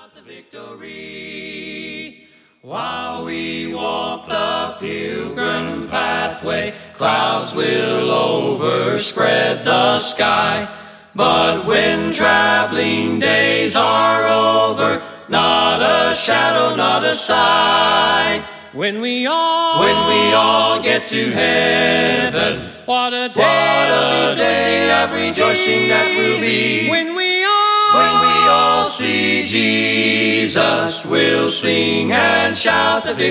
shout the victory. While we walk the pilgrim pathway, clouds will overspread the sky. But when traveling days are over, not a shadow, not a sigh. When we all get to heaven, what a day of rejoicing that will be. When we all see Jesus, we'll sing and shout the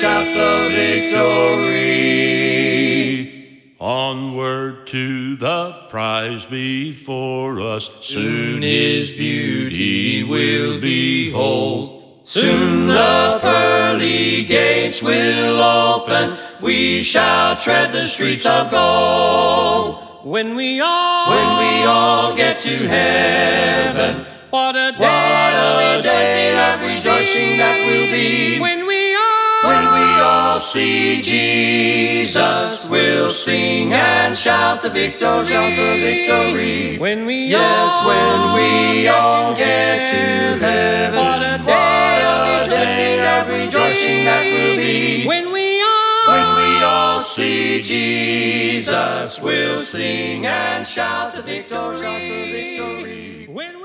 victory. Onward to the prize before us, soon His beauty we'll behold. Soon the pearly gates will open, we shall tread the streets of gold. When we all get to heaven, what a day of rejoicing that will be. When we all see Jesus, we'll sing and shout the victory. When we all get to heaven, what a day of rejoicing that will be. When we all see Jesus, we'll sing and shout the victory.